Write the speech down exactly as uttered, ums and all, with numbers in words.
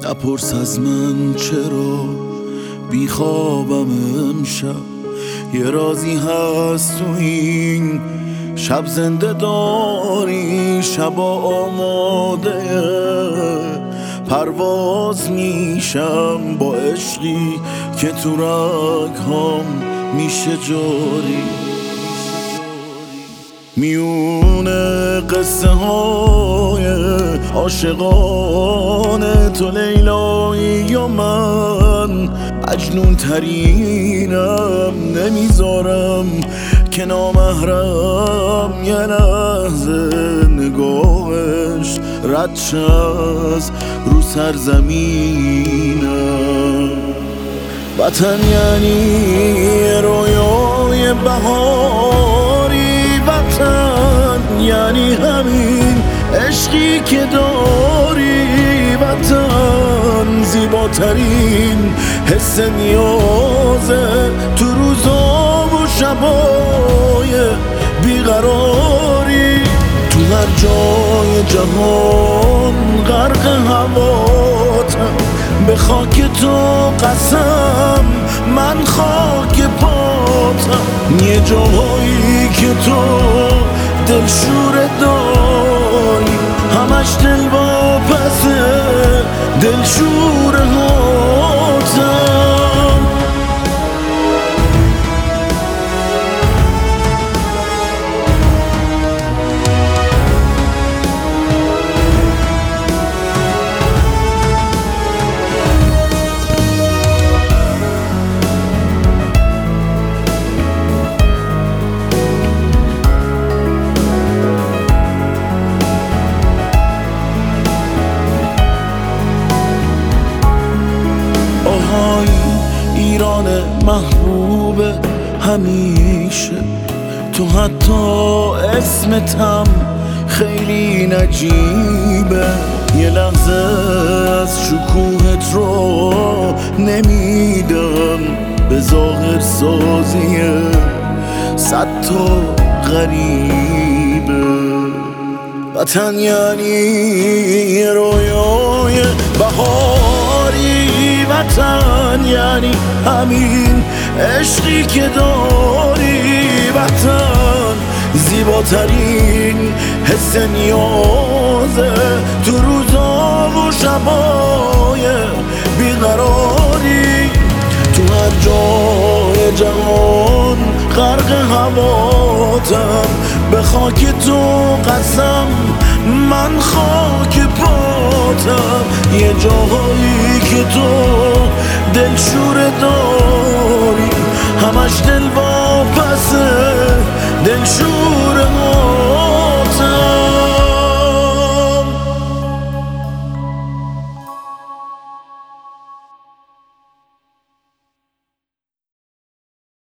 نپرس از من چرا بیخوابم امشب، یه رازی هست تو این شب زنده داری. شبا آماده پرواز میشم با عشقی که تو رگ‌هام میشه جاری. میونه قصه های عاشقان تو لیلایی و من مجنون ترینم، نمیذارم که نامحرم یه لحظه نگاهش رد شه از رو سرزمینم. وطن یعنی رویای بهاری، وطن یعنی همین عشقی که داری. وطن زیباترین حس نیازه تو روزا و شبای بیقراری. تو هر جای جهان غرق هواتم، به خاک تو قسم من خاک پاتم. یه جاهایی که تو دلشور داری، همش دل واپسه دلشور هاتم. ایران محبوب همیشه، تو حتی اسمتم خیلی نجیبه. یه لحظه از شکوهت رو نمیدم به ظاهر سازیه صد تا غریبه. وطن یعنی رویای بهاری، وطن یعنی همین عشقی که داری. وطن زیباترین حس نیازه تو روزا و شبای بیقراری. تو هر جای جهان غرق هواتم، به خاک تو قسم من خاک پاتم. یه جاهایی که تو دلشور داری، همش دل واپسه دلشور